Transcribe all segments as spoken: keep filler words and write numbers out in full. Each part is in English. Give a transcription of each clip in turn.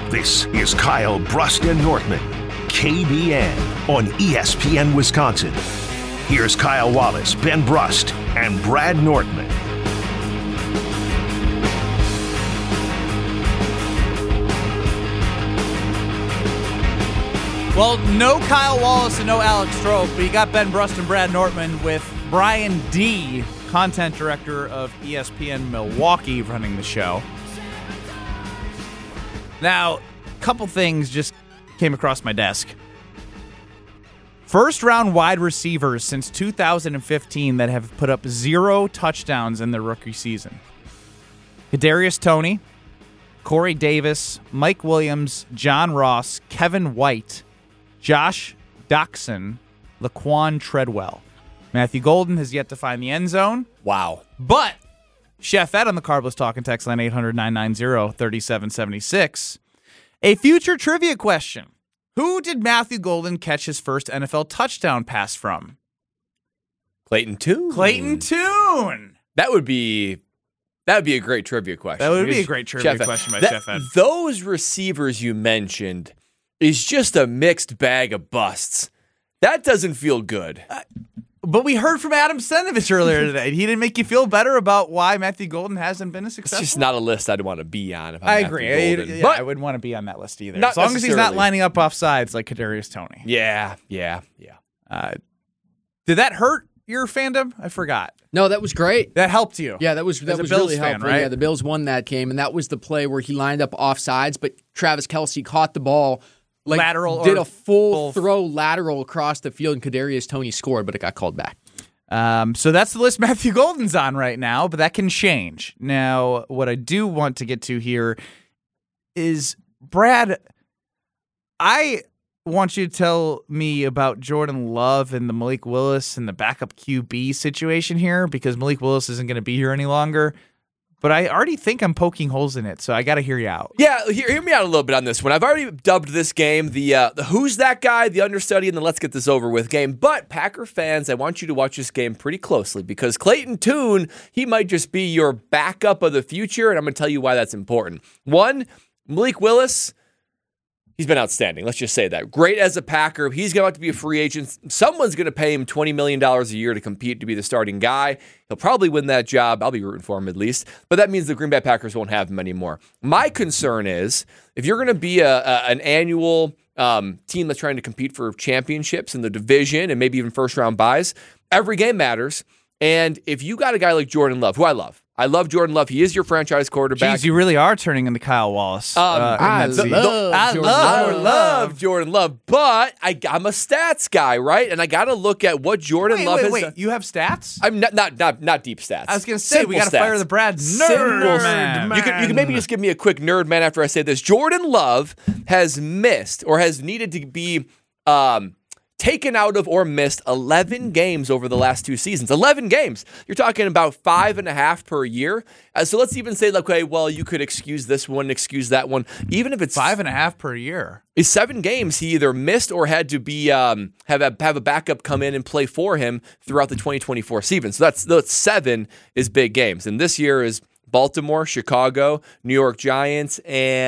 This is Kyle Brust and Nortman, K B N on E S P N Wisconsin. Here's Kyle Wallace, Ben Brust, and Brad Nortman. Well, no Kyle Wallace and no Alex Strope, but you got Ben Brust and Brad Nortman with Brian D., content director of E S P N Milwaukee, running the show. Now, a couple things just came across my desk. First round wide receivers since two thousand fifteen that have put up zero touchdowns in their rookie season. Kadarius Toney, Corey Davis, Mike Williams, John Ross, Kevin White, Josh Doctson, Laquan Treadwell. Matthew Golden has yet to find the end zone. Wow. But Chef Ed on the Carbless Talking text line eight hundred, nine nine zero, three seven seven six. A future trivia question. Who did Matthew Golden catch his first N F L touchdown pass from? Clayton Tune. Clayton Tune. That would be that would be a great trivia question. That would be a great trivia Chef question by that, Chef Ed. Those receivers you mentioned is just a mixed bag of busts. That doesn't feel good. Uh, But we heard from Adam Senovich earlier today. He didn't make you feel better about why Matthew Golden hasn't been a success. It's just not a list I'd want to be on. If I'm I Matthew agree. Golden. Yeah, but I wouldn't want to be on that list either. Not As long as he's not necessarily. lining up off sides like Kadarius Toney. Yeah, yeah, yeah. Uh, did that hurt your fandom? I forgot. No, that was great. That helped you. Yeah, that was that As a was Bills really fan, helpful. right? Yeah, the Bills won that game, and that was the play where he lined up off sides, but Travis Kelce caught the ball. Like, Lateral did or a full, full throw lateral across the field, and Kadarius Toney scored, but it got called back. Um, so that's the list Matthew Golden's on right now, but that can change. Now, what I do want to get to here is, Brad, I want you to tell me about Jordan Love and the Malik Willis and the backup Q B situation here, because Malik Willis isn't going to be here any longer. But I already think I'm poking holes in it, so I got to hear you out. Yeah, hear, hear me out a little bit on this one. I've already dubbed this game the, uh, the Who's That Guy, the Understudy, and the Let's Get This Over With game. But Packer fans, I want you to watch this game pretty closely because Clayton Tune, he might just be your backup of the future, and I'm going to tell you why that's important. One, Malik Willis, he's been outstanding. Let's just say that. Great as a Packer. He's going to have to be a free agent. Someone's going to pay him twenty million dollars a year to compete to be the starting guy. He'll probably win that job. I'll be rooting for him at least. But that means the Green Bay Packers won't have him anymore. My concern is if you're going to be a, a, an annual um, team that's trying to compete for championships in the division and maybe even first-round buys, every game matters. And if you got a guy like Jordan Love, who I love, I love Jordan Love. He is your franchise quarterback. Jeez, you really are turning into Kyle Wallace. Um, uh, in I that seat. love I Jordan love, I Love. love Jordan Love, but I, I'm a stats guy, right? And I got to look at what Jordan Wait, Love wait, has wait. done. You have stats? I'm not not not not deep stats. I was going to say, Simple we got to stats. fire the Brad Simple Nerd stats. Man. You can you can maybe just give me a quick nerd man after I say this. Jordan Love has missed or has needed to be um, taken out of or missed eleven games over the last two seasons. eleven games. You're talking about five and a half per year. Uh, so let's even say, okay, well, you could excuse this one, excuse that one. Even if it's Five and a half per year. is seven games he either missed or had to be um, have a have a backup come in and play for him throughout the twenty twenty-four season. So that's that's seven is big games, and this year is Baltimore, Chicago, New York Giants,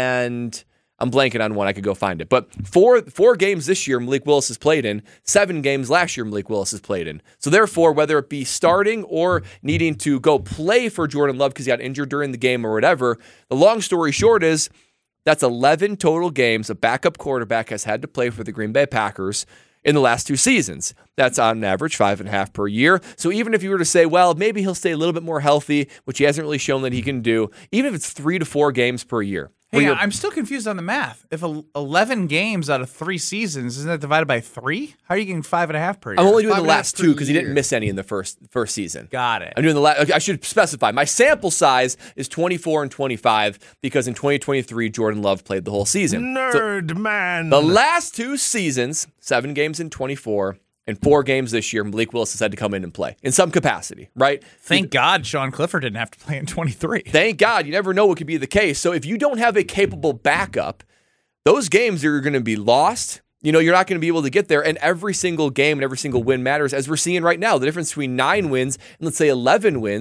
and I'm blanking on one. I could go find it, but four four games this year Malik Willis has played in. Seven games last year Malik Willis has played in. So therefore, whether it be starting or needing to go play for Jordan Love because he got injured during the game or whatever, the long story short is that's eleven total games a backup quarterback has had to play for the Green Bay Packers in the last two seasons. That's on average five and a half per year. So even if you were to say, well, maybe he'll stay a little bit more healthy, which he hasn't really shown that he can do, even if it's three to four games per year. Hey, I'm still confused on the math. If eleven games out of three seasons, isn't that divided by three? How are you getting five and a half per year? I'm only doing Five the and a half last per two because he didn't year. miss any in the first first season. Got it. I'm doing the last. I should specify. My sample size is twenty-four and twenty-five because in twenty twenty-three, Jordan Love played the whole season. Nerd man. The last two seasons, seven games in twenty-four and four games this year, Malik Willis has had to come in and play in some capacity, right? Thank God Sean Clifford didn't have to play in twenty-three. Thank God. You never know what could be the case. So if you don't have a capable backup, those games are going to be lost. You know, you're not going to be able to get there. And every single game and every single win matters, as we're seeing right now. The difference between nine wins and let's say eleven wins,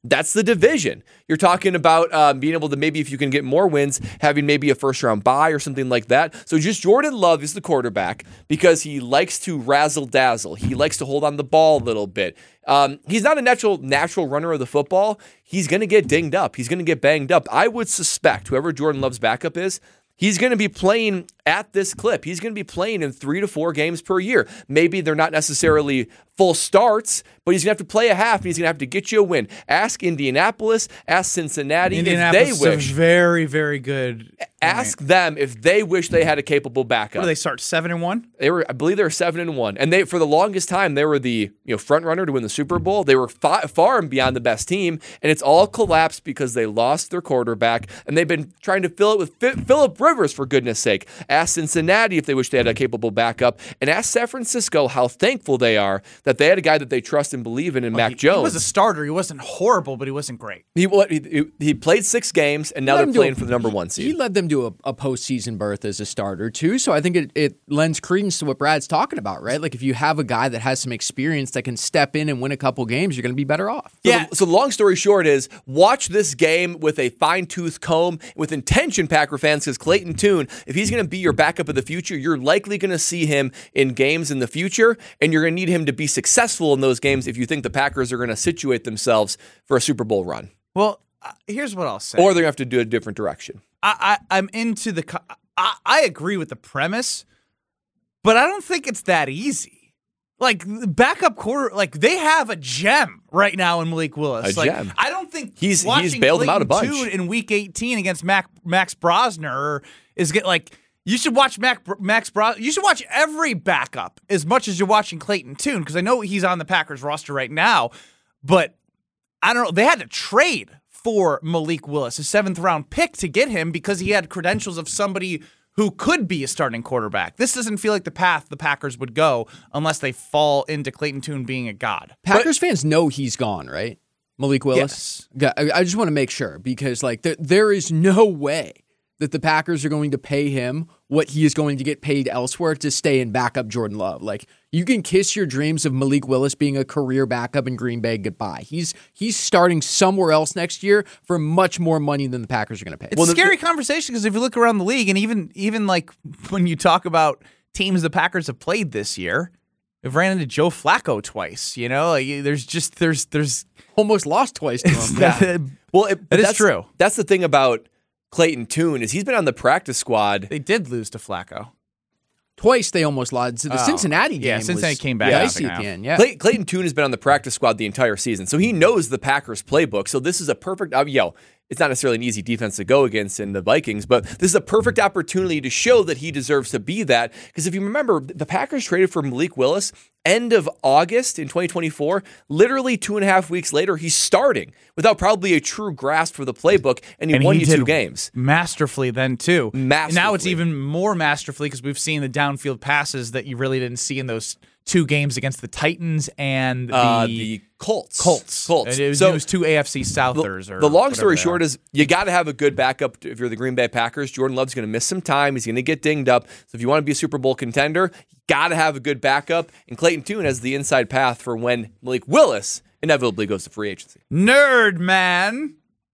That's the division. You're talking about um, being able to maybe, if you can get more wins, having maybe a first round bye or something like that. So just Jordan Love is the quarterback because he likes to razzle dazzle. He likes to hold on the ball a little bit. Um, he's not a natural natural runner of the football. He's going to get dinged up. He's going to get banged up. I would suspect whoever Jordan Love's backup is, he's going to be playing at this clip. He's going to be playing in three to four games per year. Maybe they're not necessarily full starts, but he's going to have to play a half, and he's going to have to get you a win. Ask Indianapolis, ask Cincinnati Indianapolis if they wish. Is a very, very good. Ask point. them if they wish they had a capable backup. What do they start seven and one? They were, I believe, they were seven and one, and they for the longest time they were the you know front runner to win the Super Bowl. They were far, far and beyond the best team, and it's all collapsed because they lost their quarterback, and they've been trying to fill it with F- Phillip Rivers for goodness sake. Ask Cincinnati if they wish they had a capable backup, and ask San Francisco how thankful they are that they had a guy that they trust and believe in in well, Mac he, Jones. He was a starter. He wasn't horrible, but he wasn't great. He what he, he played six games, and now Let they're him do playing a- for the number one seed. He led them to a, a postseason berth as a starter, too. So I think it, it lends credence to what Brad's talking about, right? Like if you have a guy that has some experience that can step in and win a couple games, you're going to be better off. So Yeah. The, so the long story short is watch this game with a fine-tooth comb, with intention, Packer fans, because Clayton Tune, if he's going to be your backup of the future, you're likely going to see him in games in the future, and you're going to need him to be successful in those games if you think the Packers are going to situate themselves for a Super Bowl run. Well, uh, here's what I'll say. Or they're going to have to do a different direction. I, I I'm into the. co- I, I agree with the premise, but I don't think it's that easy. Like backup quarter, like they have a gem right now in Malik Willis. A like, gem. I don't think He's- he's watching bailed them out a Clayton bunch. Tune in Week eighteen against Mac, Max Brosner is get like. You should watch Mac, Max Bros. You should watch every backup as much as you're watching Clayton Tune because I know he's on the Packers roster right now, but I don't know. They had to trade for Malik Willis, a seventh round pick, to get him because he had credentials of somebody who could be a starting quarterback. This doesn't feel like the path the Packers would go unless they fall into Clayton Tune being a god. Packers fans know he's gone, right? Malik Willis? Yes. Yeah, I I just want to make sure because like there, there is no way that the Packers are going to pay him what he is going to get paid elsewhere to stay and back up Jordan Love. Like you can kiss your dreams of Malik Willis being a career backup in Green Bay goodbye. He's he's starting somewhere else next year for much more money than the Packers are going to pay. It's a scary conversation because if you look around the league and even even like when you talk about teams the Packers have played this year, they've ran into Joe Flacco twice. You know, like, there's just there's there's Almost lost twice to him. that, Well, it, that is that's, true. That's the thing about Clayton Tune is he's been on the practice squad. They did lose to Flacco. Twice they almost lost. So the Oh. Cincinnati game Yeah, Cincinnati was came back dicey out at now. the end. Yeah. Clay, Clayton Tune has been on the practice squad the entire season, so he knows the Packers playbook. So this is a perfect, uh, yo, it's not necessarily an easy defense to go against in the Vikings, but this is a perfect opportunity to show that he deserves to be that. Because if you remember, the Packers traded for Malik Willis end of August in twenty twenty-four. Literally two and a half weeks later, he's starting without probably a true grasp for the playbook, and he And won he you did two games. masterfully then too. Now it's Masterfully. even more masterfully because we've seen the downfield passes that you really didn't see in those two games against the Titans and the, Uh, the Colts. Colts. Colts. And It was, So- it was two A F C Southers. The, or the long whatever story they short are. is you got to have a good backup if you're the Green Bay Packers. Jordan Love's going to miss some time. He's going to get dinged up. So if you want to be a Super Bowl contender, you got to have a good backup. And Clayton Tune has the inside path for when Malik Willis inevitably goes to free agency. Nerd man.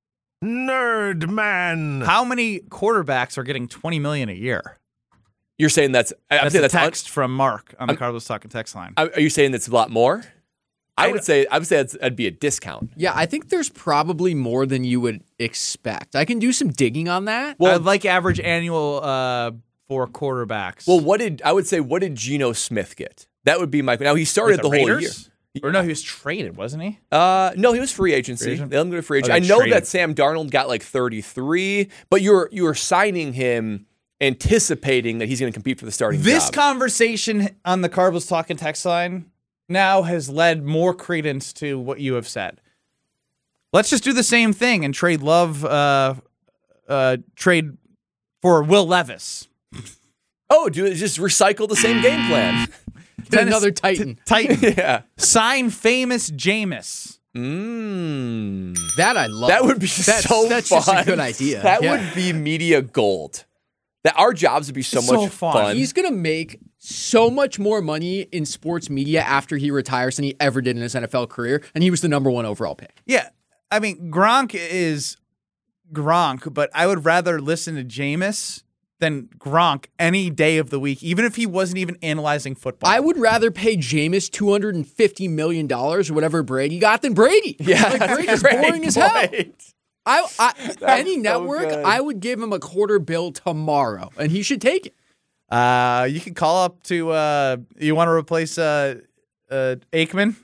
Nerd man. How many quarterbacks are getting twenty million a year? You're saying that's I- I'm That's saying a that's un- text from Mark on the Carlos Talking text line. are you saying that's a lot more? I I would say I would say that's, that'd be a discount. Yeah, I think there's probably more than you would expect. I can do some digging on that. Well, I'd like average annual uh, for quarterbacks. Well, what did I would say? What did Geno Smith get? That would be my. Now he started With the, whole year. Raiders? Or no, he was traded, wasn't he? Uh, no, he was free agency. Free agent? They let him go to free Oh, agent. they I know traded. that Sam Darnold got like thirty-three, but you're you were signing him anticipating that he's going to compete for the starting This job. conversation on the Cardinals Talking text line now has led more credence to what you have said. Let's just do the same thing and trade Love, uh, uh, trade for Will Levis. oh, do just recycle the same game plan. Then another Titan. Titan. yeah. Sign famous Jameis. Mm. That I love. That would be that's, so That's fun. just a good idea. That Yeah. would be media gold. That our jobs would be so So much fun. fun. He's going to make so much more money in sports media after he retires than he ever did in his N F L career, and he was the number one overall pick. Yeah. I mean, Gronk is Gronk, but I would rather listen to Jameis than Gronk any day of the week, even if he wasn't even analyzing football. I would rather pay Jameis two hundred fifty million dollars or whatever Brady got than Brady. Yeah, like, Brady's great boring as hell. point. I, I any so network, good. I would give him a quarter bill tomorrow, and he should take it. Uh, you can call up to. Uh, you want to replace uh, uh, Aikman?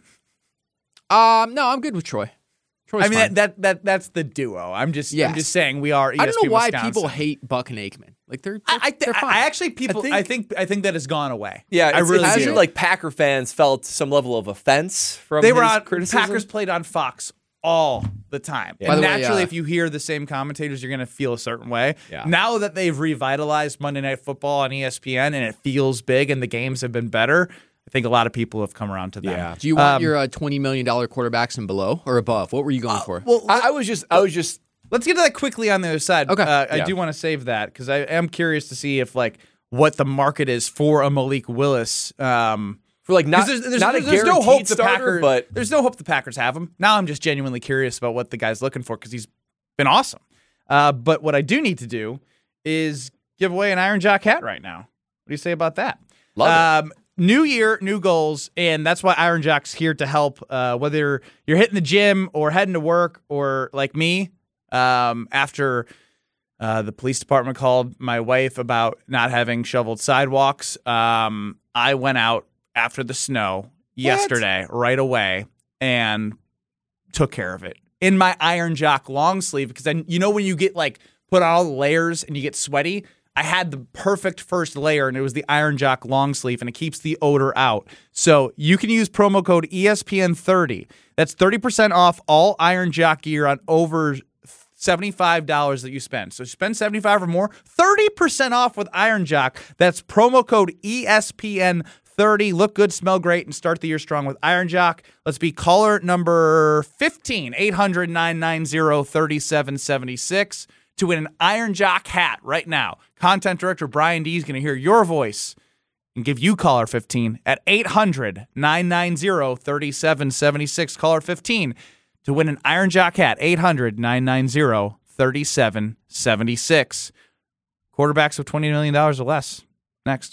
Um, no, I'm good with Troy. Troy's I mean fine. that, that that that's the duo. I'm just I'm Yes. just saying we are. E S P N I don't know why Wisconsin. people hate Buck and Aikman. Like they're, they're I, I, th- they're fine. I actually people. I think- think, I think that has gone away. Yeah, I it's, really it do. seemed like Packer fans felt some level of offense from They were his on criticism. Packers played on Fox all the time. Yeah. By And the way, naturally, uh, if you hear the same commentators, you're going to feel a certain way. Yeah. Now that they've revitalized Monday Night Football on E S P N and it feels big and the games have been better, I think a lot of people have come around to them. Yeah. Do you want Um, your uh, twenty million dollars quarterbacks and below or above? What were you going for? Well, I, I was just, I was just. let's get to that quickly on the other side. Okay. Uh, I Yeah. do want to save that because I am curious to see if like what the market is for a Malik Willis. Um, For like not, 'cause there's, there's, not a there's no guaranteed hope the starter, Packers, but there's no hope the Packers have him. Now I'm just genuinely curious about what the guy's looking for because he's been awesome. Uh, but what I do need to do is give away an Iron Jock hat right now. What do you say about that? Love it. um, New year, new goals, and that's why Iron Jock's here to help. Uh, whether you're hitting the gym or heading to work, or like me, um, after uh, the police department called my wife about not having shoveled sidewalks, um, I went out after the snow yesterday right away and took care of it in my Iron Jock long sleeve because then you know when you get like put on all the layers and you get sweaty. I had the perfect first layer, and it was the Iron Jock long sleeve, and it keeps the odor out. So you can use promo code E S P N thirty. That's thirty percent off all Iron Jock gear on over seventy-five dollars that you spend. So spend seventy-five dollars or more, thirty percent off with Iron Jock. That's promo code E S P N thirty. Look good, smell great, and start the year strong with Iron Jock. Let's be caller number fifteen, eight hundred, nine nine zero, three seven seven six. To win an Iron Jock hat right now. Content Director Brian D is going to hear your voice and give you caller fifteen at eight hundred, nine nine zero, three seven seven six. Caller fifteen to win an Iron Jock hat, eight hundred, nine nine zero, three seven seven six. Quarterbacks with twenty million dollars or less. Next.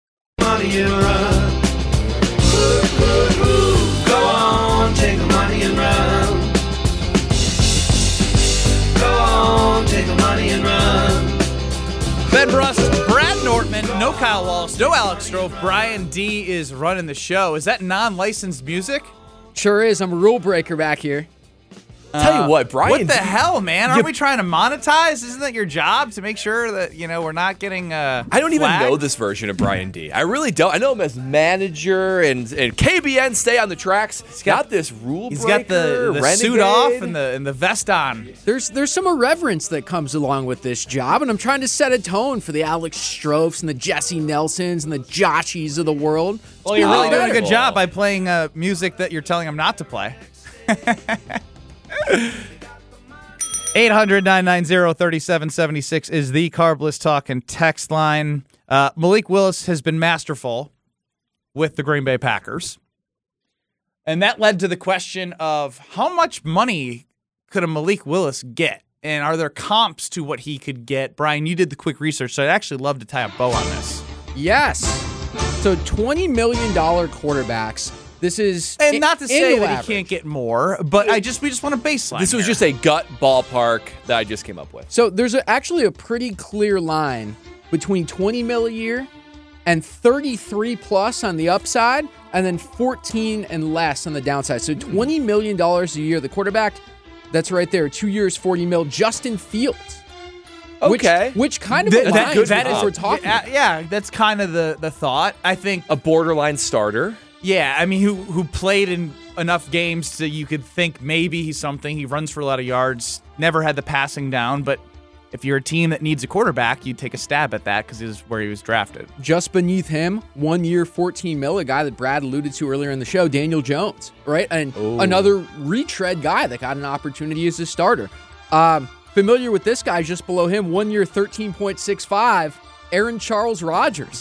Money and run. Ooh, ooh, ooh. Go on, take the money and run. Go on, take the money and run. Ben Brust, Brad Nortman, no Kyle Wallace, no Alex Strofe. Brian D is running the show. Is that non-licensed music? Sure is. I'm a rule breaker back here. tell you what, Brian. What the D- hell, man? Aren't we trying to monetize? Isn't that your job to make sure that, you know, we're not getting uh I don't even flagged? know this version of Brian D. I really don't. I know him as manager and and K B N stay on the tracks. He's got- got this rule He's breaker, got the, the renegade. suit off and the and the vest on. There's there's some irreverence that comes along with this job, and I'm trying to set a tone for the Alex Strofes and the Jesse Nelsons and the Joshies of the world. Well, you're really Oh, doing a good cool. job by playing uh, music that you're telling him not to play. eight hundred, nine nine zero, three seven seven six is the Carbless Talk and text line. Uh, Malik Willis has been masterful with the Green Bay Packers. And that led to the question of how much money could a Malik Willis get? And are there comps to what he could get? Brian, you did the quick research, so I'd actually love to tie a bow on this. Yes. So twenty million dollars quarterbacks. This is And not to say annual that average. he can't get more, but I just we just want a baseline. This was here. just a gut ballpark that I just came up with. So there's a, actually a pretty clear line between twenty mil a year and thirty-three plus on the upside, and then fourteen and less on the downside. So twenty million dollars a year. The quarterback, that's right there. Two years, forty mil. Justin Fields. Okay. Which, which kind of Th- aligns that, with that what is we're talking yeah, about. yeah, that's kind of the the thought. I think A borderline starter. yeah, I mean who who played in enough games so you could think maybe he's something. He runs for a lot of yards, never had the passing down, but if you're a team that needs a quarterback, you take a stab at that because is where he was drafted. Just beneath him, one year, fourteen mil, a guy that Brad alluded to earlier in the show, Daniel Jones, right? And another retread guy that got an opportunity as a starter. Um, familiar with this guy just below him, one year, thirteen point six five, Aaron Charles Rodgers.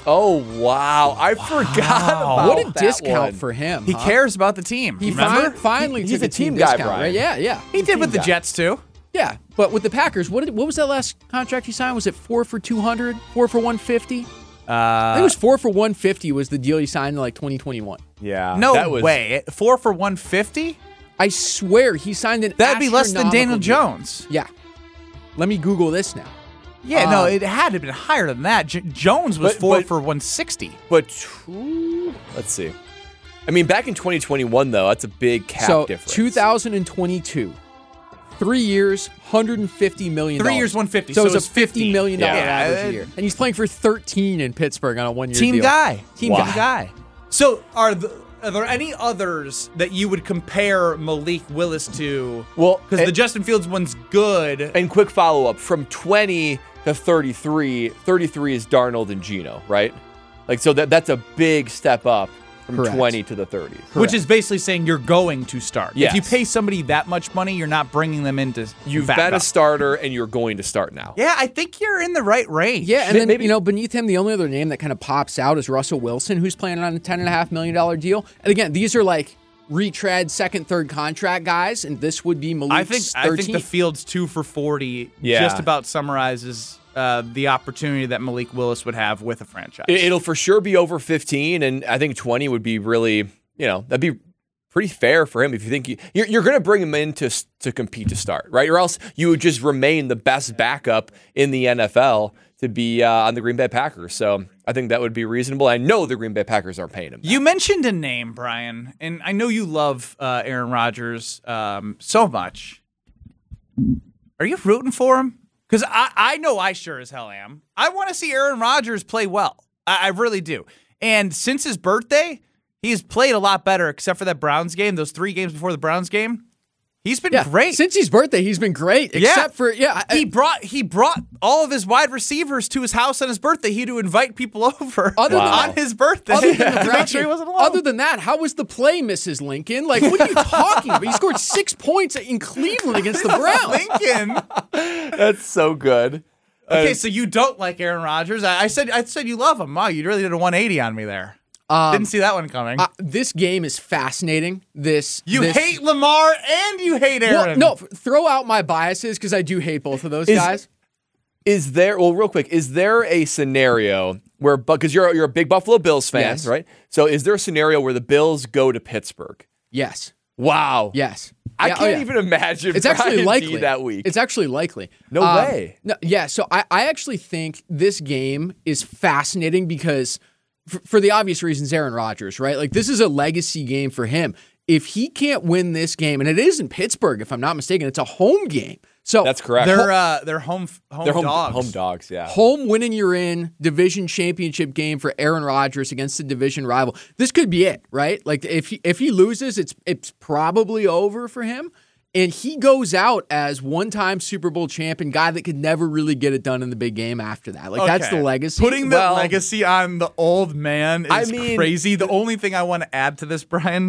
Oh, wow. I forgot about What a that discount one. for him. He huh? cares about the team. He remember? fi- finally He's took a a team, team guy, discount, Brian. right? Yeah, yeah. he did with the guy. Jets too. Yeah, but with the Packers, what did, what was that last contract he signed? Was it four for two hundred, four for one fifty? Uh, I think it was four for one fifty was the deal he signed in like twenty twenty-one. Yeah. no that was, way. Four for one fifty. I swear he signed an That'd be less than Daniel astronomical deal. Jones. Yeah. Let me Google this now. Yeah, no, Um, it had to have been higher than that. J- Jones was But- four but- for one sixty. But, two, let's see. I mean, back in twenty twenty-one, though, that's a big cap so difference. two thousand twenty-two, three years, one hundred fifty million dollars. Three years, one fifty. So, So it was it's a fifty million dollar Yeah. average Yeah, a year, and he's playing for thirteen in Pittsburgh on a one year Team deal. guy. Team Wow. guy. guy. So are, the, are there any others that you would compare Malik Willis to? Well, because and- the Justin Fields one's good. And quick follow-up, from twenty to thirty-three, thirty-three is Darnold and Geno, right? Like, so that that's a big step up from Correct. twenty to the thirties. Which is basically saying you're going to start. Yes. If you pay somebody that much money, you're not bringing them into You've back been a up. starter, and you're going to start now. Yeah, I think you're in the right range. Yeah, and May- then, maybe- you know, beneath him, the only other name that kind of pops out is Russell Wilson, who's playing on a ten point five million dollars deal. And again, these are like retread second, third contract guys, and this would be Malik's I think I think the thirteenth. Fields two for forty Yeah. just about summarizes uh, the opportunity that Malik Willis would have with a franchise. It- It'll for sure be over fifteen, and I think twenty would be really, you know, that'd be pretty fair for him if you think you, you're, you're going to bring him in to, to compete to start, right? Or else you would just remain the best backup in the N F L to be uh, on the Green Bay Packers. So I think that would be reasonable. I know the Green Bay Packers aren't paying him that. You mentioned a name, Brian, and I know you love uh, Aaron Rodgers um, so much. Are you rooting for him? Because I, I know I sure as hell am. I want to see Aaron Rodgers play well. I, I really do. And since his birthday, he's played a lot better, except for that Browns game, those three games before the Browns game. He's been yeah, great. Since his birthday, he's been great, Yeah. except for, yeah. I- he brought he brought all of his wide receivers to his house on his birthday. He had to invite people over Other than on that- his birthday Other than, the to make Browns sure he game, wasn't alone. other than that, how was the play, Missus Lincoln? Like, what are you talking about? He scored six points in Cleveland against the Browns. Lincoln. That's so good. Okay, so you don't like Aaron Rodgers. I, I said I said you love him. Wow, you really did a one eighty on me there. Um, Didn't see that one coming. Uh, this game is fascinating. This you this, hate Lamar and you hate Aaron. Well, no, f- throw out my biases because I do hate both of those Is- guys. Is there, well, real quick, is there a scenario where, because you're, you're a big Buffalo Bills fan, Yes. right? So is there a scenario where the Bills go to Pittsburgh? Yes, Wow. yes. I Yeah, oh, can't yeah. even imagine It's actually Brian D likely that week. It's actually likely. No Um, way. No, yeah. So I, I actually think this game is fascinating because, for, for the obvious reasons, Aaron Rodgers, right? Like this is a legacy game for him. If he can't win this game, and it is in Pittsburgh, if I'm not mistaken, it's a home game. So That's correct. they're uh, they're home home They're home dogs. home dogs, yeah. home winning you're in division championship game for Aaron Rodgers against the division rival. This could be it, right? Like if he, if he loses, it's it's probably over for him. And he goes out as one-time Super Bowl champion, guy that could never really get it done in the big game after that. Like that's Okay. the legacy. Putting the Well- legacy on the old man is I mean- crazy. The only thing I want to add to this, Brian,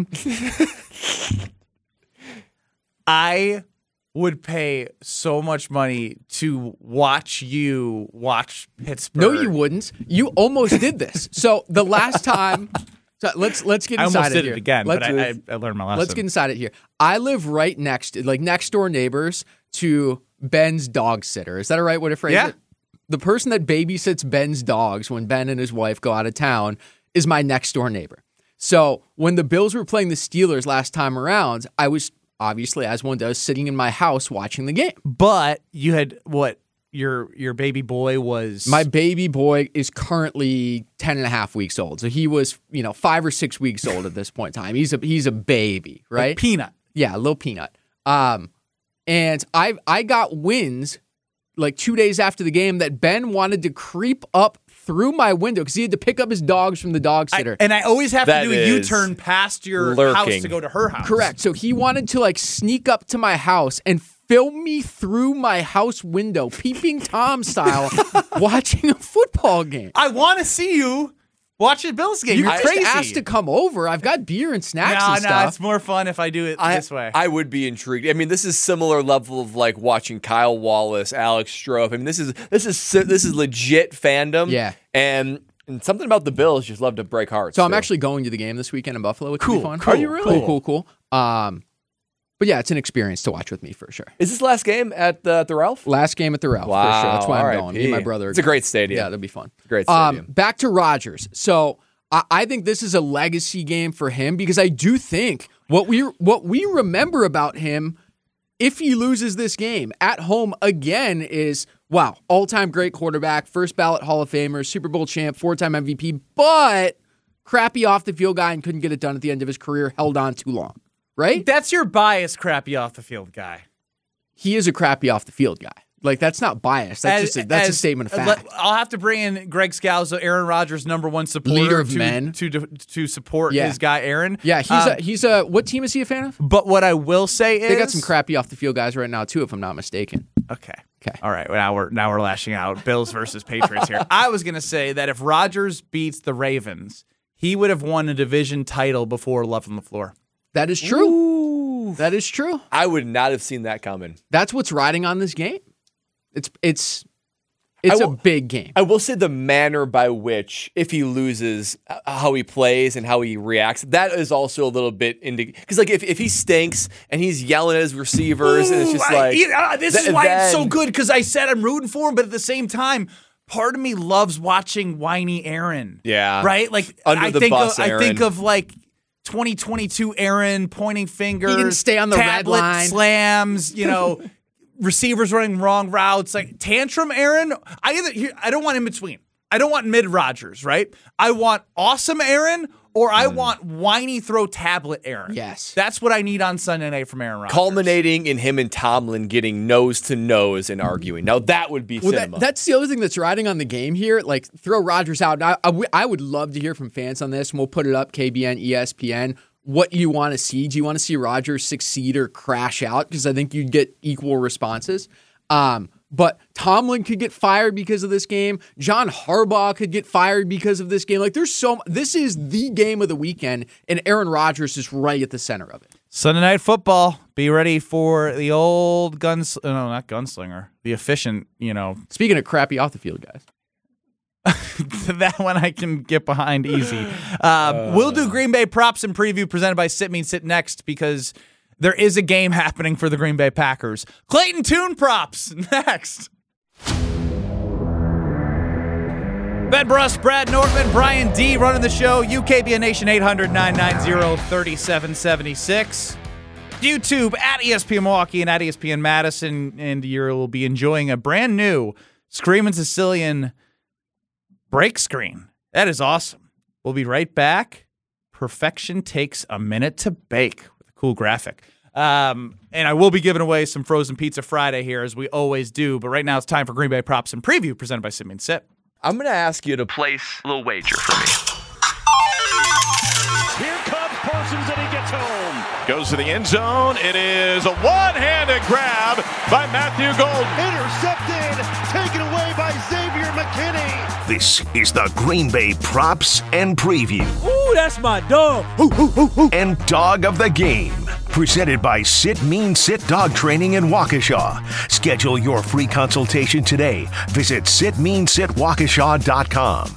I would pay so much money to watch you watch Pittsburgh. No, you wouldn't. You almost did this. So the last time, so let's let's get I inside almost it did here. it again, Let's, but I, I, I learned my lesson. let's get inside it here. I live right next, like next door neighbors to Ben's dog sitter. Is that a right way to phrase Yeah. it? The person that babysits Ben's dogs when Ben and his wife go out of town is my next door neighbor. So when the Bills were playing the Steelers last time around, I was obviously, as one does, sitting in my house watching the game. But you had what? Your your baby boy was My baby boy is currently ten and a half weeks old. So he was, you know, five or six weeks old at this point in time. He's a he's a baby, right? peanut. Yeah, a little peanut. Um, and I I got wins like two days after the game that Ben wanted to creep up through my window because he had to pick up his dogs from the dog I- sitter. and I always have That to do a is U-turn past your lurking. house to go to her house. Correct. So he wanted to like sneak up to my house and film me through my house window, peeping Tom style, watching a football game. I want to see you watch a Bills game. You're I crazy. just asked to come over. I've got beer and snacks no, and no, stuff. it's more fun if I do it I, this way. I would be intrigued. I mean, this is similar level of like watching Kyle Wallace, Alex Strofe. I mean, this is this is this is legit fandom. Yeah. And And something about the Bills just love to break hearts. So I'm too. actually going to the game this weekend in Buffalo, which Cool, will be fun. cool, Are you really? Cool, cool, cool. Um, but yeah, it's an experience to watch with me for sure. Is this last game at the, the Ralph? Last game at the Ralph, Wow, for sure. That's why I'm R I P. going. Me and my brother. are It's a going. great stadium. Yeah, that'll be fun. Great Um, stadium. back to Rodgers. So I, I think this is a legacy game for him because I do think what we what we remember about him, if he loses this game at home again, is wow, all-time great quarterback, first ballot Hall of Famer, Super Bowl champ, four-time M V P, but crappy off the field guy and couldn't get it done at the end of his career, held on too long. Right? That's your bias, crappy off the field guy. He is a crappy off the field guy. Like, that's not bias. That's As- just a, that's a as- statement of let- fact. I'll have to bring in Greg Scalzo, Aaron Rodgers' number one supporter, Leader of to, men. to to to support Yeah. his guy Aaron. Yeah, he's Um, a he's a what team is he a fan of? But what I will say is They got some crappy off the field guys right now too, if I'm not mistaken. Okay. Okay. All right. Now we're now we're lashing out. Bills versus Patriots here. I was gonna say that if Rodgers beats the Ravens, he would have won a division title before Love on the Floor. That is true. That is true. I would not have seen that coming. That's what's riding on this game. It's it's it's I a will- big game. I will say the manner by which, if he loses, uh, how he plays and how he reacts, that is also a little bit into because like if, if he stinks and he's yelling at his receivers and it's just Ooh, I- like yeah, this th- is why it's so then- good because I said I'm rooting for him, but at the same time, part of me loves watching whiny Aaron. Yeah. Right? Like Under I the think bus, of, I think Aaron. of like twenty twenty-two Aaron pointing fingers. He didn't stay on the red tablet line. slams, you know, receivers running wrong routes, like tantrum Aaron. I either here, I don't want in between. I don't want mid Rodgers, right? I want awesome Aaron or I want whiny throw tablet Aaron. Yes. That's what I need on Sunday night from Aaron Rodgers. culminating in him and Tomlin getting nose to nose and arguing. Now that would be Well, cinema. that, that's the other thing that's riding on the game here. Like, throw Rodgers out. I, I, w- I would love to hear from fans on this, and we'll put it up, K B N, E S P N. What you want to see? Do you want to see Rodgers succeed or crash out? Because I think you'd get equal responses. Um, but Tomlin could get fired because of this game. John Harbaugh could get fired because of this game. Like, there's so this is the game of the weekend, and Aaron Rodgers is right at the center of it. Sunday night football. Be ready for the old guns. No, not gunslinger. The efficient, you know, Speaking of crappy off the field guys. that one I can get behind easy. Uh, we'll do Green Bay props and preview presented by Sit Mean Sit next because there is a game happening for the Green Bay Packers. Clayton Tune props next. Ben Brust, Brad Nortman, Brian D running the show. U K B N Nation eight hundred, nine nine zero, three seven seven six. YouTube at E S P N Milwaukee and at E S P N Madison. And you will be enjoying a brand new Screamin' Sicilian break screen. That is awesome. We'll be right back. Perfection takes a minute to bake with a cool graphic. Um, and I will be giving away some frozen pizza Friday here, as we always do. But right now it's time for Green Bay props and preview presented by Sit Mean Sit. I'm going to ask you to place a little wager for me. Here comes Parsons and he gets home. Goes to the end zone. It is a one-handed grab by Matthew Golden. Intercepted, taken away by Xavier McKinney. This is the Green Bay props and preview. Ooh, that's my dog. And dog of the game. Presented by Sit Mean Sit Dog Training in Waukesha. Schedule your free consultation today. Visit sit mean sit waukesha dot com.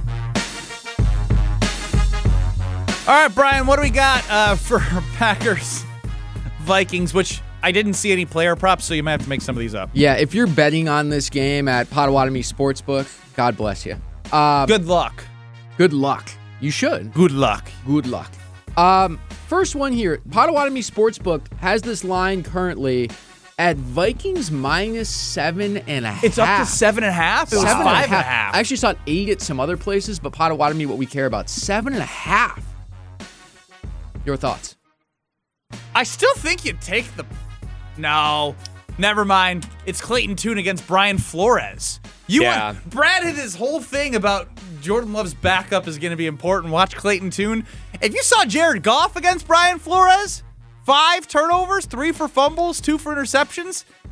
All right, Brian, what do we got uh, for Packers Vikings, which I didn't see any player props, so you might have to make some of these up. Yeah, if you're betting on this game at Potawatomi Sportsbook, God bless you. Uh, Good luck. Good luck. You should. Good luck. Good luck. Um, first one here. Potawatomi Sportsbook has this line currently at Vikings minus seven and a half. It's up to seven and a half? It was Seven five and a half. I actually saw it eight at some other places, but Potawatomi, what we care about, seven and a half. Your thoughts? I still think you'd take the... No. Never mind. It's Clayton Tune against Brian Flores. You Yeah. want, Brad had his whole thing about Jordan Love's backup is going to be important. Watch Clayton Tune. If you saw Jared Goff against Brian Flores, five turnovers, three for fumbles, two for interceptions,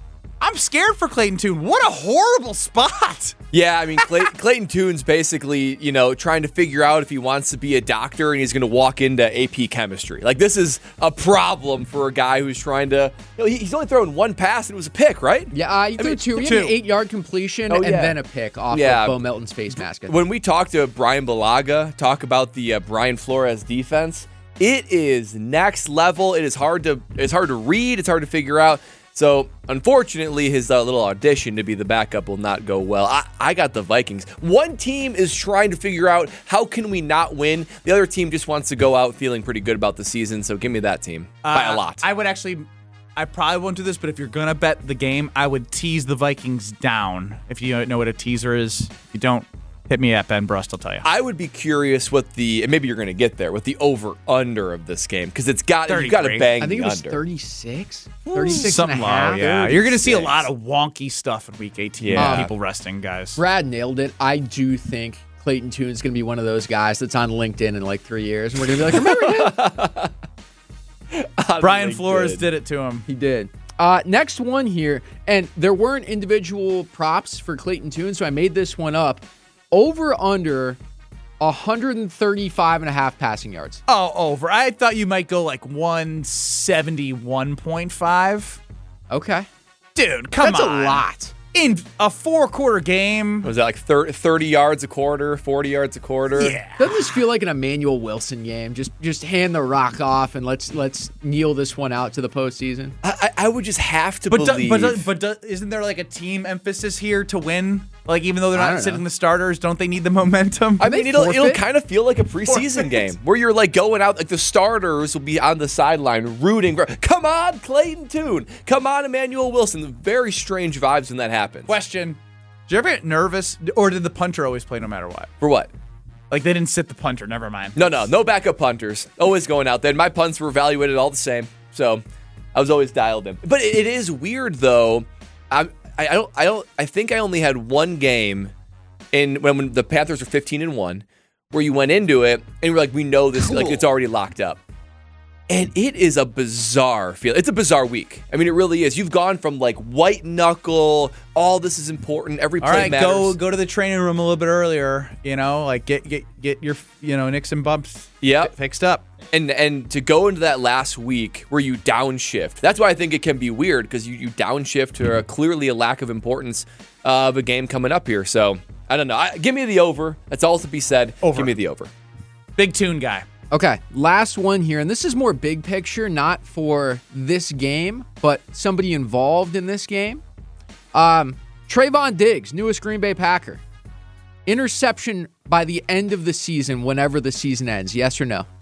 I'm scared for Clayton Tune. What a horrible spot. Yeah, I mean, Clay- Clayton Tune's basically, you know, trying to figure out if he wants to be a doctor and he's going to walk into A P chemistry. Like, this is a problem for a guy who's trying to, you know, he- he's only thrown one pass and it was a pick, right? Yeah, uh, he threw mean, two. He two. had an eight-yard completion Oh, and yeah. then a pick off Yeah. of Bo Melton's face mask. When we talk to Brian Balaga, talk about the uh, Brian Flores defense, it is next level. It is hard to it's hard to read. It's hard to figure out. So, unfortunately, his uh, little audition to be the backup will not go well. I, I got the Vikings. One team is trying to figure out how can we not win. The other team just wants to go out feeling pretty good about the season. So, give me that team by Uh, a lot. I would actually, I probably won't do this, but if you're going to bet the game, I would tease the Vikings down. If you know what a teaser is. If you don't, hit me at Ben Brust, I'll tell you. I would be curious what the, and maybe you're going to get there, with the over-under of this game, because it's got, you got to thirty-three. bang I think the it was under. thirty-six? thirty-six Something and a low, half. yeah. You're going to see a thirty-six. lot of wonky stuff in Week eighteen. Yeah. People resting, guys. Brad nailed it. I do think Clayton Tune's going to be one of those guys that's on LinkedIn in like three years, and we're going to be like, remember him? Brian LinkedIn. Flores did it to him. He did. Uh, next one here, and there weren't individual props for Clayton Tune, so I made this one up. Over under one thirty-five and a half passing yards. Oh, over. I thought you might go like one seventy-one point five. Okay. Dude, come That's on. a lot. In a four-quarter game. Was that like thirty, thirty yards a quarter, forty yards a quarter? Yeah. Doesn't this feel like an Emmanuel Wilson game? Just just hand the rock off and let's let's kneel this one out to the postseason. I, I would just have to But do, believe. but do, but do, isn't there like a team emphasis here to win? Like even though they're I not don't sitting know. the starters, don't they need the momentum? I they mean, it'll, it'll forfeit? kind of feel like a preseason Forfeit. game where you're like going out, like the starters will be on the sideline rooting for, come on, Clayton Tune, come on, Emmanuel Wilson. Very strange vibes when that happens. Question: Did you ever get nervous, or did the punter always play no matter what? For what? Like they didn't sit the punter. Never mind. No, no, no backup punters. Always going out there. My punts were evaluated all the same, so I was always dialed in. But it, it is weird though. I, I, I don't, I don't, I think I only had one game in when, when the Panthers were fifteen and one, where you went into it and we're like, we know this, like it's already locked up. And it is a bizarre feel. It's a bizarre week. I mean, it really is. You've gone from like white knuckle, all this is important, every play All right, matters. go go to the training room a little bit earlier. You know, like get get get your you know nicks and bumps Yep. fi- fixed up. And and to go into that last week where you downshift, that's why I think it can be weird, because you, you downshift to a, clearly a lack of importance uh, of a game coming up here. So I don't know. I, give me the over. That's all to be said. Over. Give me the over. Big tune guy. Okay, last one here, and this is more big picture, not for this game, but somebody involved in this game. Um, Trayvon Diggs, newest Green Bay Packer. Interception by the end of the season, whenever the season ends. Yes or no?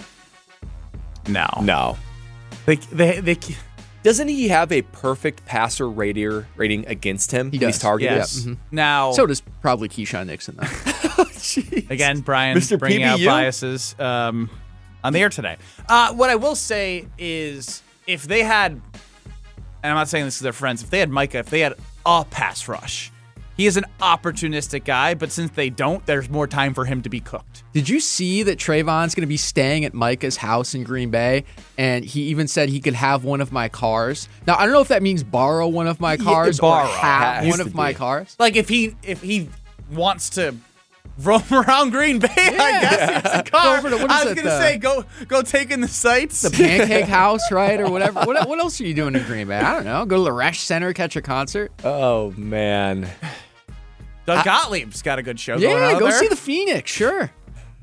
No, No. They they they. Doesn't he have a perfect passer rating rating against him? He when He's does. targeted. Yes. mhm. Now So does probably Keyshawn Nixon, though. Jeez. again, Brian Mister bringing out P B U? biases um, on the air today. Uh, what I will say is, if they had, and I'm not saying this to their friends, if they had Micah, if they had a pass rush, he is an opportunistic guy. But since they don't, there's more time for him to be cooked. Did you see that Trayvon's going to be staying at Micah's house in Green Bay? And he even said he could have one of my cars. Now, I don't know if that means borrow one of my cars borrow. or have Has one to of my be. cars. Like if he if he wants to roam around Green Bay, I guess it's a car. Go over to- what is I was it, gonna the- say go go take in the sights. The Pancake House, right? Or whatever. What, what else are you doing in Green Bay? I don't know. Go to the Resch Center, catch a concert. Oh, man. Doug Gottlieb's got a good show going Yeah, on go there. see the Phoenix, sure.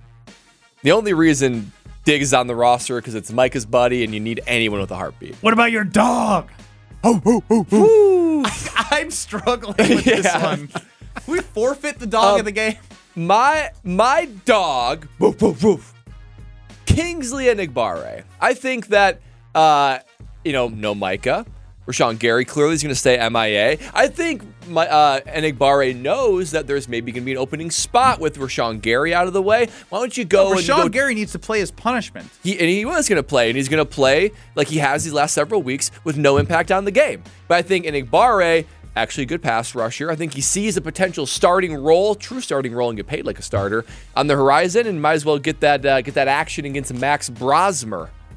The only reason Diggs is on the roster because it's Micah's buddy and you need anyone with a heartbeat. What about your dog? Oh, oh, oh, oh. I'm struggling with this Yeah. one. We forfeit the dog Um, of the game. My my dog, woof, woof, woof, Kingsley Enigbare. I think that, uh, you know, no Micah. Rashawn Gary clearly is going to stay M I A. I think my, uh, Enigbare knows that there's maybe going to be an opening spot with Rashawn Gary out of the way. Why don't you go and Rashawn go Gary needs to play his punishment. He, and he was going to play, and he's going to play like he has these last several weeks with no impact on the game. But I think Enigbare, actually a good pass rusher. I think he sees a potential starting role, true starting role, and get paid like a starter on the horizon, and might as well get that uh, get that action against Max Brosmer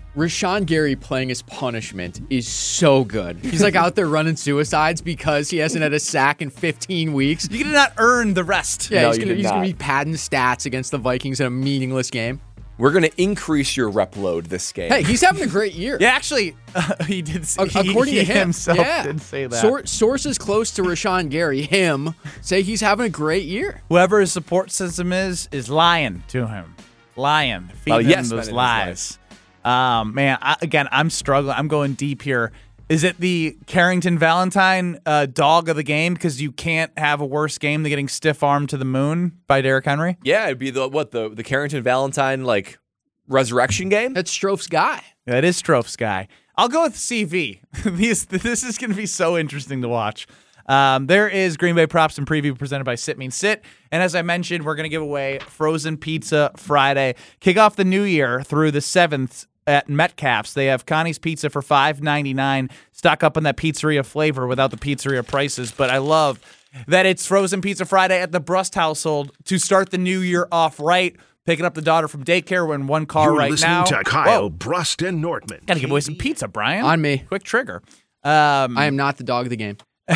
Rashawn Gary playing his punishment is so good. He's like out there running suicides because he hasn't had a sack in fifteen weeks. You did not earn the rest. Yeah, No, he's you gonna did he's gonna not. be padding stats against the Vikings in a meaningless game. We're going to increase your rep load this game. Hey, he's having a great year. Yeah, actually, uh, he did. Say, A- According he, to he him, himself yeah. did say that. Sor- sources close to Rashawn Gary, him, say he's having a great year. Whoever his support system is, is lying to him. Lying. Feeding Oh, him yes, those man, it is lies. Um, man, I, again, I'm struggling. I'm going deep here. Is it the Carrington Valentine uh, dog of the game because you can't have a worse game than getting stiff-armed to the moon by Derrick Henry? Yeah, it'd be the what the the Carrington Valentine like resurrection game. That's Stroph's guy. That is Stroph's guy. I'll go with C V. These, this is going to be so interesting to watch. Um, there is Green Bay Props and Preview presented by Sit Means Sit. And as I mentioned, we're going to give away frozen pizza Friday. Kick off the new year through the seventh at Metcalf's. They have Connie's Pizza for five ninety-nine. Stock up on that pizzeria flavor without the pizzeria prices. But I love that it's Frozen Pizza Friday at the Brust household to start the new year off right. Picking up the daughter from daycare. We're in one car You're right listening now. to Kyle Whoa. Brust and Nortman. Got to give away some pizza, Brian. On me. Quick trigger. Um, I am not the dog of the game.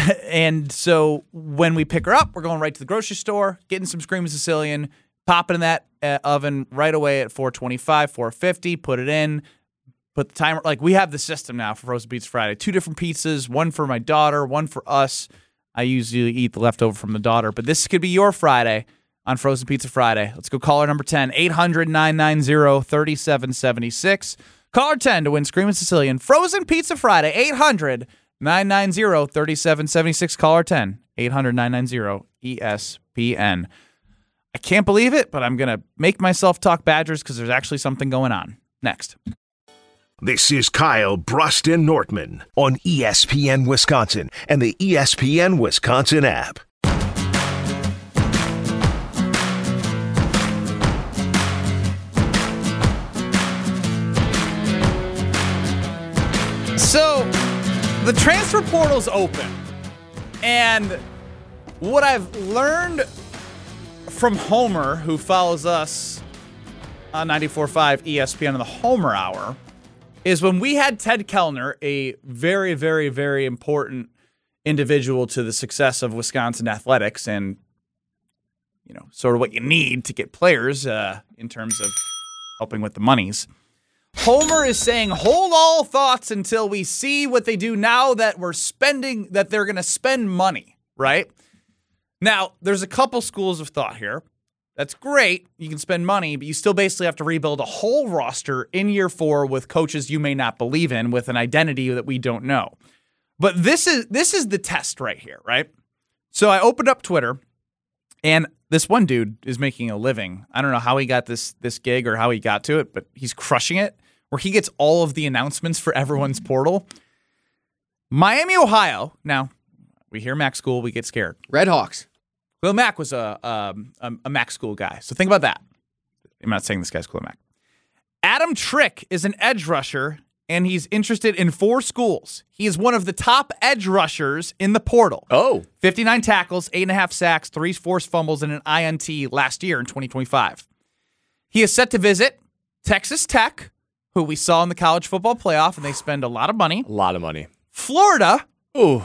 and so when we pick her up, we're going right to the grocery store, getting some Screaming Sicilian, popping in that uh, oven right away at four twenty-five, four fifty, put it in, put the timer. Like, we have the system now for Frozen Pizza Friday. Two different pizzas, one for my daughter, one for us. I usually eat the leftover from the daughter, but this could be your Friday on Frozen Pizza Friday. Let's go caller number ten, eight hundred, nine nine zero, three seven seven six. Caller ten to win Screaming Sicilian Frozen Pizza Friday, eight hundred, nine nine zero, three seven seven six. Caller ten, eight hundred, nine nine zero, E S P N. I can't believe it, but I'm going to make myself talk Badgers because there's actually something going on. Next. This is Kyle Brust and Nortman on E S P N Wisconsin and the E S P N Wisconsin app. So, the transfer portal's open. And what I've learned from Homer, who follows us on ninety-four point five E S P N in the Homer Hour, is when we had Ted Kellner, a very, very, very important individual to the success of Wisconsin athletics and, you know, sort of what you need to get players uh, in terms of helping with the monies. Homer is saying, hold all thoughts until we see what they do now that we're spending, that they're going to spend money, right? Now, there's a couple schools of thought here. That's great. You can spend money, but you still basically have to rebuild a whole roster in year four with coaches you may not believe in, with an identity that we don't know. But this is this is the test right here, right? So I opened up Twitter, and this one dude is making a living. I don't know how he got this this gig or how he got to it, but he's crushing it, where he gets all of the announcements for everyone's portal. Miami, Ohio. Now, we hear Mac School, we get scared. Red Hawks. Will Mack was a, um, a a Mac School guy. So think about that. I'm not saying this guy's Khalil Mack. Adam Trick is an edge rusher, and he's interested in four schools. He is one of the top edge rushers in the portal. Oh. fifty-nine tackles, eight and a half sacks, three forced fumbles, and an I N T last year in twenty twenty-five. He is set to visit Texas Tech, who we saw in the college football playoff, and they spend a lot of money. A lot of money. Florida, Ooh.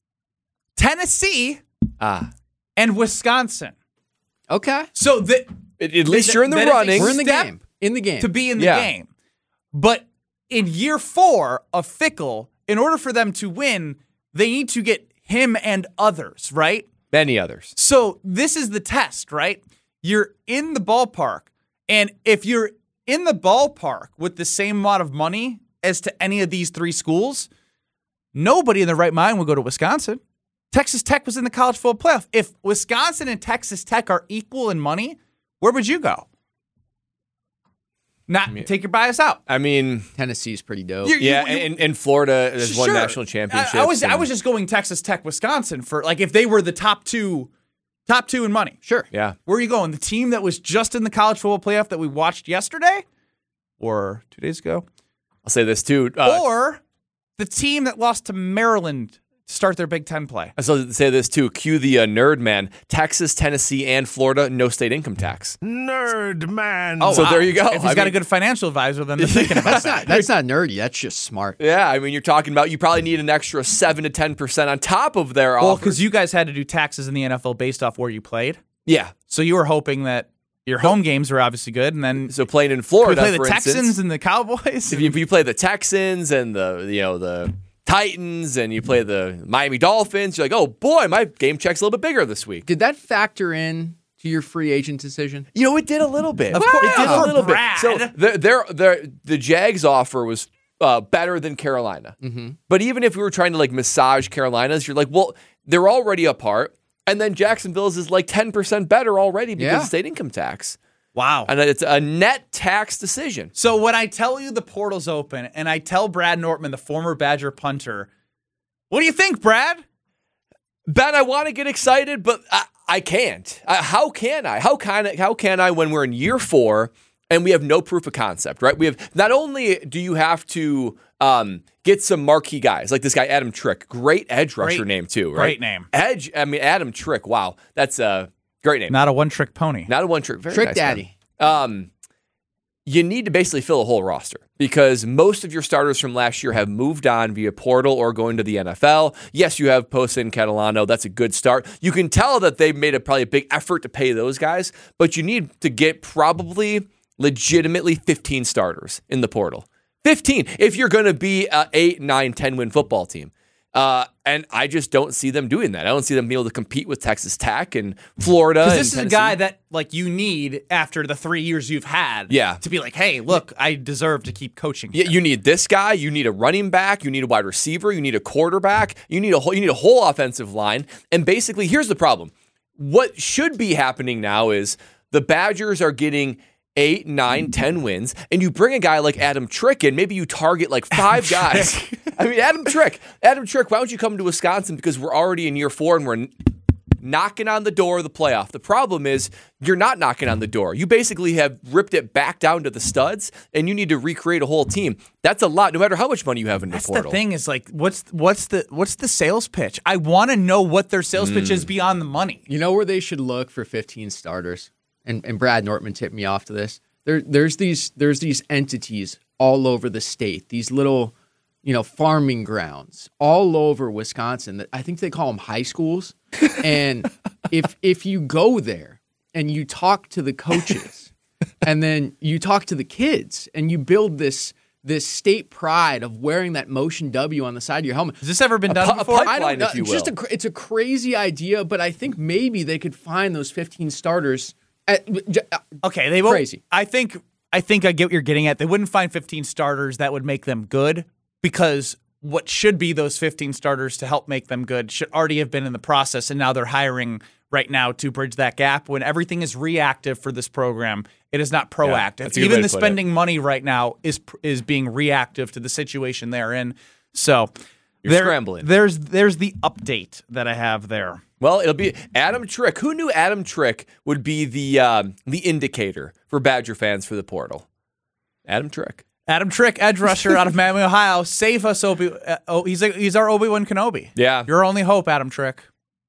Tennessee, Ah. and Wisconsin. Okay. So the At, at least That- you're in the that is a running. We're in the step game. In the game. to be in the Yeah. game. But in year four of Fickle, in order for them to win, they need to get him and others, right? Many others. So this is the test, right? You're in the ballpark. And if you're in the ballpark with the same amount of money as to any of these three schools, nobody in their right mind would go to Wisconsin. Texas Tech was in the college football playoff. If Wisconsin and Texas Tech are equal in money, where would you go? Not take your bias out. I mean, Tennessee's pretty dope. You're- yeah, you- you- and, and Florida has won Sure. national championships. I, I was I and- was just going Texas Tech, Wisconsin for like if they were the top two, top two in money. Sure. Yeah. Where are you going? The team that was just in the college football playoff that we watched yesterday, or two days ago, I'll say this too. Uh, or the team that lost to Maryland start their Big Ten play. I still say this too. Cue the uh, nerd man. Texas, Tennessee, and Florida, no state income tax. Nerd man. Oh, So wow. there you go. If he's I got mean- a good financial advisor, then they're thinking about That's that. not that's not nerdy. That's just smart. Yeah, I mean, you're talking about you probably need an extra seven to ten percent on top of their Well, offers. because you guys had to do taxes in the N F L based off where you played. yeah. So you were hoping that your home games were obviously good, and then So playing in we Florida, play the for Texans instance, and the Cowboys. if you, if you play the Texans and the you know the Titans and you play the Miami Dolphins, you're like, oh boy, my game check's a little bit bigger this week. Did that factor in to your free agent decision? You know, it did a little bit. Of course, it did a for little Brad. bit. So the, their, their, the Jags offer was uh, better than Carolina. Mm-hmm. But even if we were trying to like massage Carolina's, you're like, well, they're already apart. And then Jacksonville's is like ten percent better already because Yeah. of state income tax. Wow. And it's a net tax decision. So when I tell you the portal's open, and I tell Brad Nortman, the former Badger punter, what do you think, Brad? Ben, I want to get excited, but I, I can't. I, how can I? How can I? How can I when we're in year four and we have no proof of concept, right? We have not only do you have to um, get some marquee guys like this guy Adam Trick, great edge rusher Great- name too, right? great name. Edge. I mean Adam Trick. Wow, that's a great name. Not a one-trick pony. Not a one trick. Very Trick nice Daddy. name. Um, you need to basically fill a whole roster because most of your starters from last year have moved on via portal or going to the N F L. Yes, you have Posa and Catalano. That's a good start. You can tell that they've made a probably a big effort to pay those guys, but you need to get probably legitimately fifteen starters in the portal. fifteen if you're going to be an eight, nine, ten win football team. Uh, and I just don't see them doing that. I don't see them being able to compete with Texas Tech and Florida. Because and this is a Tennessee. guy that like you need after the three years you've had Yeah. to be like, hey, look, I deserve to keep coaching. Yeah, you need this guy. You need a running back. You need a wide receiver. You need a quarterback. You need a whole. You need a whole offensive line. And basically, here's the problem: what should be happening now is the Badgers are getting eight, nine, ten wins, and you bring a guy like Adam Trick in. Maybe you target like five guys. I mean, Adam Trick. Adam Trick. Why don't you come to Wisconsin? Because we're already in year four and we're n- knocking on the door of the playoff. The problem is you're not knocking on the door. You basically have ripped it back down to the studs, and you need to recreate a whole team. That's a lot, no matter how much money you have in the That's portal. the thing is like, what's what's the what's the sales pitch? I want to know what their sales pitch Mm. is beyond the money. You know where they should look for fifteen starters? And and Brad Nortman tipped me off to this. There there's these there's these entities all over the state. These little, you know, farming grounds all over Wisconsin that I think they call them high schools. And if if you go there and you talk to the coaches and then you talk to the kids and you build this this state pride of wearing that Motion W on the side of your helmet. Has this ever been done pi- a before? pipeline, I don't know. if you It's just a will. cr- it's a crazy idea, but I think maybe they could find those fifteen starters. At, j- uh, Okay, they won't. Crazy. I think I think I get what you're getting at. They wouldn't find fifteen starters that would make them good because what should be those fifteen starters to help make them good should already have been in the process, and now they're hiring right now to bridge that gap when everything is reactive for this program. It is not proactive. that's a good way Even to the put it. spending money right now is is being reactive to the situation they're in. So You're there- scrambling. There's there's the update that I have there. Well, it'll be Adam Trick. Who knew Adam Trick would be the um, the indicator for Badger fans for the portal? Adam Trick. Adam Trick, edge rusher out of Miami, Ohio. Save us, Obi. Uh, oh, he's a, he's our Obi-Wan Kenobi. Yeah. Your only hope, Adam Trick.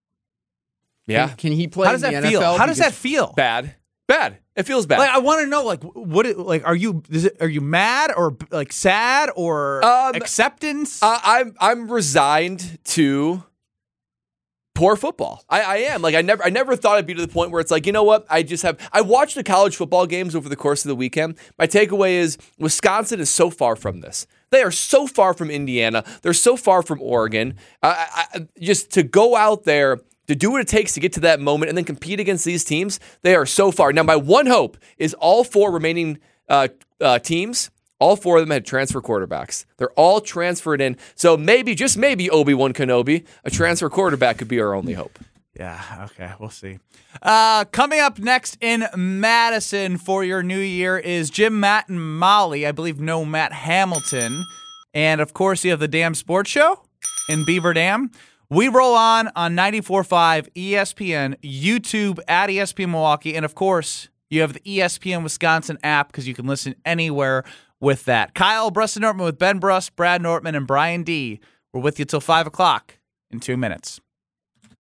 Yeah. Can, can he play How does in that the feel? N F L? How does that Because- feel? Bad. Bad. It feels bad. Like I want to know, like, what? It, like, are you is it, are you mad or like sad or Um, acceptance? Uh, I'm I'm resigned to poor football. I, I am. Like I never I never thought I'd be to the point where it's like, you know what? I just have I watched the college football games over the course of the weekend. My takeaway is Wisconsin is so far from this. They are so far from Indiana. They're so far from Oregon. Uh, I, I, just to go out there to do what it takes to get to that moment and then compete against these teams, they are so far. Now, my one hope is all four remaining uh, uh, teams, all four of them had transfer quarterbacks. They're all transferred in. So maybe, just maybe, Obi-Wan Kenobi, a transfer quarterback could be our only hope. Yeah, okay, we'll see. Uh, coming up next in Madison for your new year is Jim, Matt, and Molly. I believe no Matt Hamilton. And, of course, you have the Damn Sports Show in Beaver Dam. We roll on on ninety-four point five E S P N, YouTube at E S P N Milwaukee, and, of course, you have the E S P N Wisconsin app because you can listen anywhere with that. Kyle Brusson Nortman with Ben Bruss, Brad Nortman, and Brian D. We're with you till five o'clock in two minutes.